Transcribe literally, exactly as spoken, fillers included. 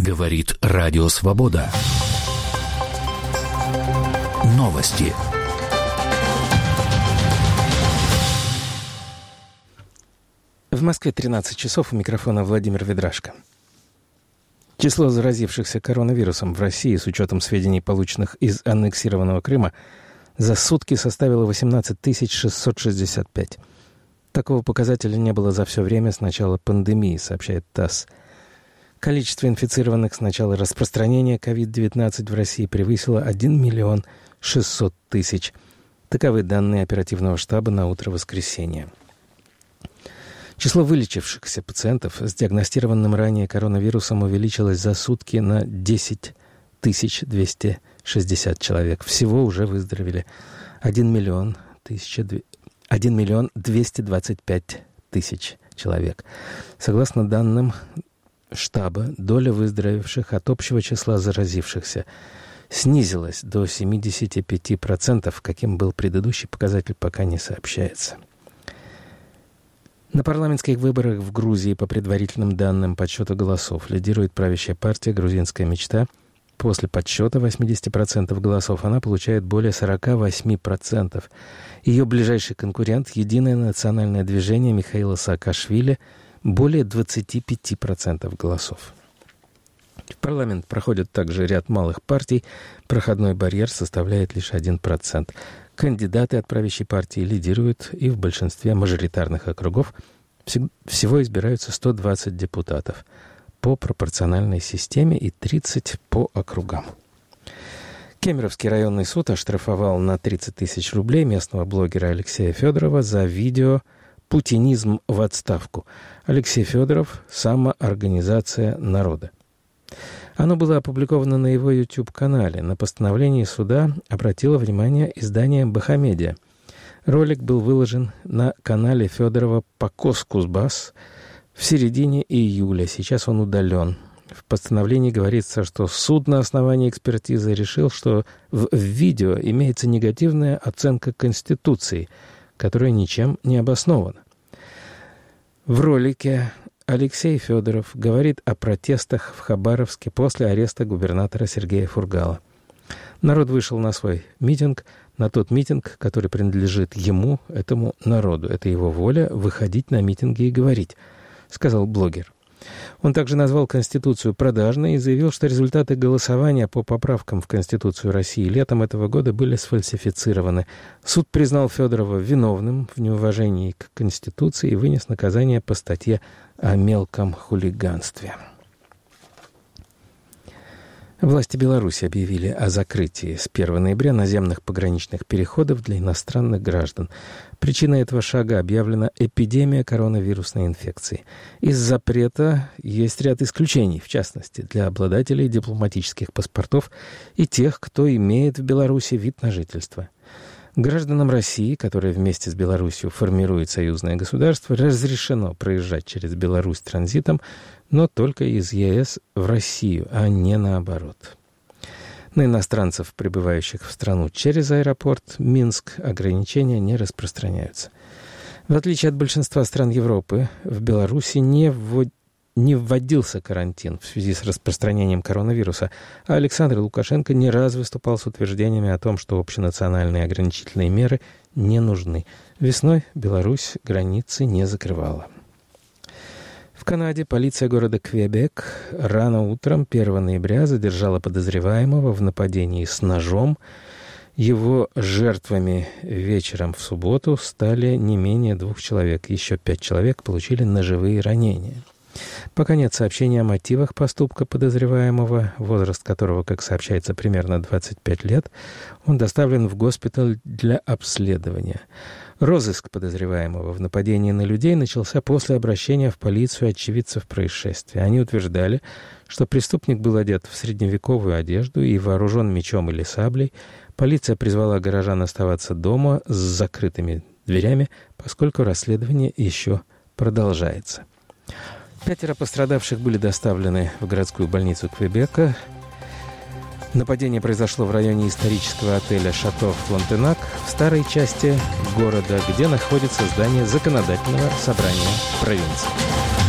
Говорит Радио Свобода. Новости. В Москве тринадцать часов, у микрофона Владимир Ведрашко. Число заразившихся коронавирусом в России с учетом сведений, полученных из аннексированного Крыма, за сутки составило восемнадцать тысяч шестьсот шестьдесят пять. Такого показателя не было за все время с начала пандемии, сообщает ТАСС. Количество инфицированных с начала распространения ковид девятнадцать в России превысило один миллион шестьсот тысяч. Таковы данные оперативного штаба на утро воскресенья. Число вылечившихся пациентов с диагностированным ранее коронавирусом увеличилось за сутки на десять тысяч двести шестьдесят человек. Всего уже выздоровели один миллион двести двадцать пять тысяч человек. Согласно данным штаба, доля выздоровевших от общего числа заразившихся снизилась до семьдесят пять процентов, каким был предыдущий показатель, пока не сообщается. На парламентских выборах в Грузии, по предварительным данным подсчета голосов, лидирует правящая партия «Грузинская мечта». После подсчета восемьдесят процентов голосов она получает более сорок восемь процентов. Ее ближайший конкурент — Единое национальное движение Михаила Саакашвили — более двадцать пять процентов голосов. В парламент проходит также ряд малых партий. Проходной барьер составляет лишь один процент. Кандидаты от правящей партии лидируют, и в большинстве мажоритарных округов всего избираются сто двадцать депутатов по пропорциональной системе и тридцать по округам. Кемеровский районный суд оштрафовал на тридцать тысяч рублей местного блогера Алексея Федорова за видео «Путинизм в отставку». Алексей Федоров — самоорганизация народа. Оно было опубликовано на его YouTube-канале. На постановление суда обратило внимание издание «Бахамедиа». Ролик был выложен на канале Федорова «Покос Кузбасс» в середине июля. Сейчас он удален. В постановлении говорится, что суд на основании экспертизы решил, что в видео имеется негативная оценка Конституции, которая ничем не обоснована. В ролике Алексей Федоров говорит о протестах в Хабаровске после ареста губернатора Сергея Фургала. Народ вышел на свой митинг, на тот митинг, который принадлежит ему, этому народу. Это его воля выходить на митинги и говорить, сказал блогер. Он также назвал Конституцию продажной и заявил, что результаты голосования по поправкам в Конституцию России летом этого года были сфальсифицированы. Суд признал Федорова виновным в неуважении к Конституции и вынес наказание по статье о мелком хулиганстве. Власти Беларуси объявили о закрытии с первого ноября наземных пограничных переходов для иностранных граждан. Причиной этого шага объявлена эпидемия коронавирусной инфекции. Из запрета есть ряд исключений, в частности, для обладателей дипломатических паспортов и тех, кто имеет в Беларуси вид на жительство. Гражданам России, которые вместе с Беларусью формируют союзное государство, разрешено проезжать через Беларусь транзитом, но только из ЕС в Россию, а не наоборот. На иностранцев, прибывающих в страну через аэропорт Минск, ограничения не распространяются. В отличие от большинства стран Европы, в Беларуси не вводят не вводился карантин в связи с распространением коронавируса, а Александр Лукашенко не раз выступал с утверждениями о том, что общенациональные ограничительные меры не нужны. Весной Беларусь границы не закрывала. В Канаде полиция города Квебек рано утром первого ноября задержала подозреваемого в нападении с ножом. Его жертвами вечером в субботу стали не менее двух человек. Еще пять человек получили ножевые ранения. Пока нет сообщений о мотивах поступка подозреваемого, возраст которого, как сообщается, примерно двадцать пять лет, он доставлен в госпиталь для обследования. Розыск подозреваемого в нападении на людей начался после обращения в полицию очевидцев происшествия. Они утверждали, что преступник был одет в средневековую одежду и вооружен мечом или саблей. Полиция призвала горожан оставаться дома с закрытыми дверями, поскольку расследование еще продолжается. Пятеро пострадавших были доставлены в городскую больницу Квебека. Нападение произошло в районе исторического отеля «Шато Флонтенак» в старой части города, где находится здание законодательного собрания провинции.